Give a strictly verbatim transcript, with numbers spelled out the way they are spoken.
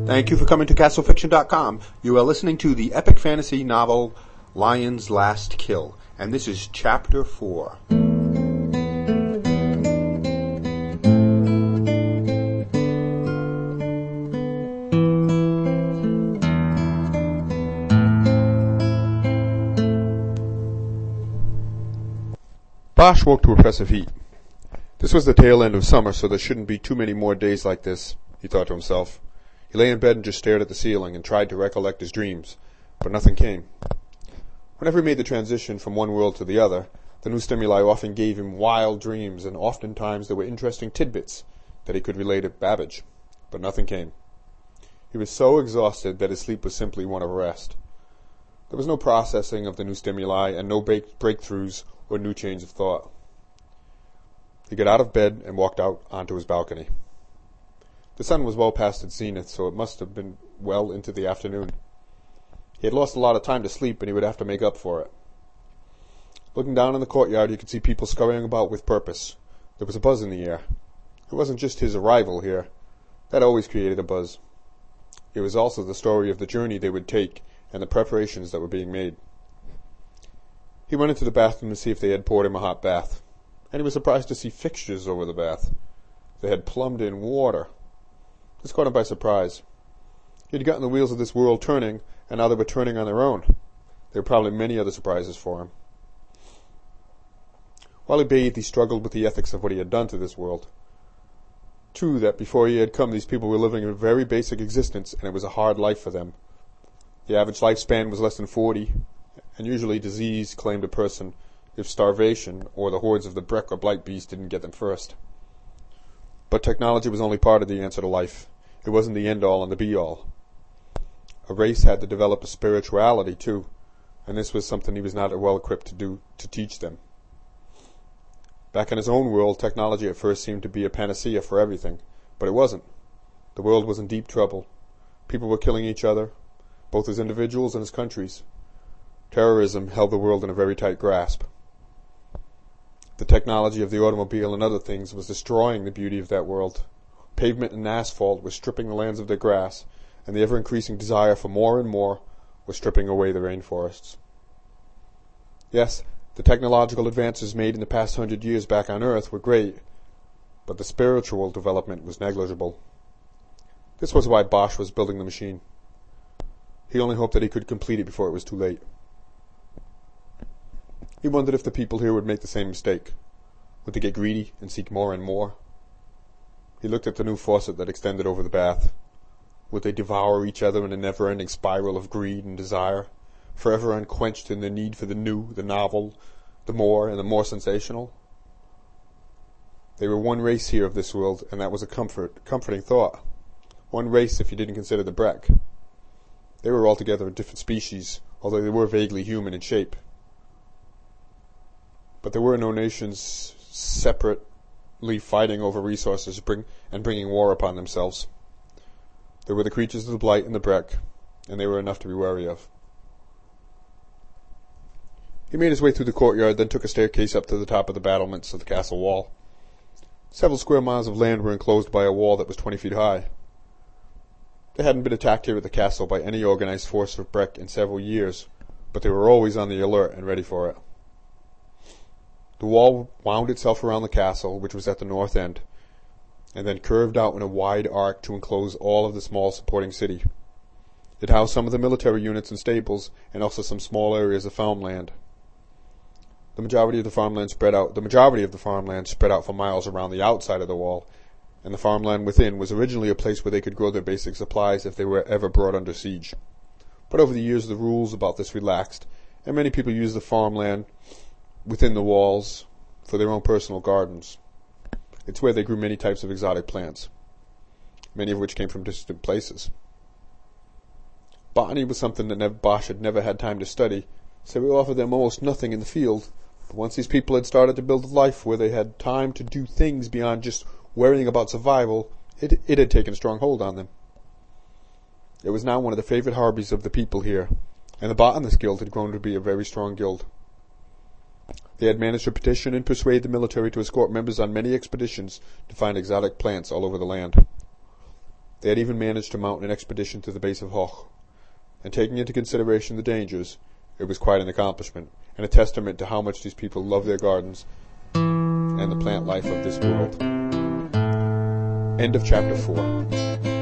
Thank you for coming to Castle Fiction dot com. You are listening to the epic fantasy novel Lion's Last Kill, and this is Chapter four. Bosch woke to oppressive heat. This was the tail end of summer, so there shouldn't be too many more days like this, he thought to himself. He lay in bed and just stared at the ceiling and tried to recollect his dreams, but nothing came. Whenever he made the transition from one world to the other, the new stimuli often gave him wild dreams, and oftentimes there were interesting tidbits that he could relay to Babbage, but nothing came. He was so exhausted that his sleep was simply one of rest. There was no processing of the new stimuli and no break- breakthroughs or new change of thought. He got out of bed and walked out onto his balcony. The sun was well past its zenith, so it must have been well into the afternoon. He had lost a lot of time to sleep, and he would have to make up for it. Looking down in the courtyard, he could see people scurrying about with purpose. There was a buzz in the air. It wasn't just his arrival here. That always created a buzz. It was also the story of the journey they would take and the preparations that were being made. He went into the bathroom to see if they had poured him a hot bath, and he was surprised to see fixtures over the bath. They had plumbed in water. This caught him by surprise. He had gotten the wheels of this world turning, and now they were turning on their own. There were probably many other surprises for him. While he bathed, he struggled with the ethics of what he had done to this world. True that before he had come, these people were living a very basic existence, and it was a hard life for them. The average lifespan was less than forty, and usually disease claimed a person if starvation or the hordes of the Breck or Blight beast didn't get them first. But technology was only part of the answer to life. It wasn't the end-all and the be-all. A race had to develop a spirituality, too, and this was something he was not well equipped to do, to teach them. Back in his own world, technology at first seemed to be a panacea for everything, but it wasn't. The world was in deep trouble. People were killing each other, both as individuals and as countries. Terrorism held the world in a very tight grasp. The technology of the automobile and other things was destroying the beauty of that world. Pavement and asphalt were stripping the lands of their grass, and the ever-increasing desire for more and more was stripping away the rainforests. Yes, the technological advances made in the past hundred years back on Earth were great, but the spiritual development was negligible. This was why Bosch was building the machine. He only hoped that he could complete it before it was too late. He wondered if the people here would make the same mistake. Would they get greedy and seek more and more? He looked at the new faucet that extended over the bath. Would they devour each other in a never-ending spiral of greed and desire, forever unquenched in their need for the new, the novel, the more, and the more sensational? They were one race here of this world, and that was a comfort, comforting thought. One race if you didn't consider the Breck. They were altogether a different species, although they were vaguely human in shape. But there were no nations separately fighting over resources bring, and bringing war upon themselves. There were the creatures of the Blight and the Breck, and they were enough to be wary of. He made his way through the courtyard, then took a staircase up to the top of the battlements of the castle wall. Several square miles of land were enclosed by a wall that was twenty feet high. They hadn't been attacked here at the castle by any organized force of Breck in several years, but they were always on the alert and ready for it. The wall wound itself around the castle, which was at the north end, and then curved out in a wide arc to enclose all of the small supporting city. It housed some of the military units and stables, and also some small areas of farmland. The majority of the farmland spread out. The majority of the farmland spread out for miles around the outside of the wall, and the farmland within was originally a place where they could grow their basic supplies if they were ever brought under siege. But over the years, the rules about this relaxed, and many people used the farmland within the walls for their own personal gardens. It's where they grew many types of exotic plants, many of which came from distant places. Botany was something that Nev Bosch had never had time to study, so it offered them almost nothing in the field. But once these people had started to build a life where they had time to do things beyond just worrying about survival, it, it had taken a strong hold on them. It was now one of the favorite hobbies of the people here, and the Botanist Guild had grown to be a very strong guild. They had managed to petition and persuade the military to escort members on many expeditions to find exotic plants all over the land. They had even managed to mount an expedition to the base of Hoch, and taking into consideration the dangers, it was quite an accomplishment, and a testament to how much these people love their gardens and the plant life of this world. End of chapter four.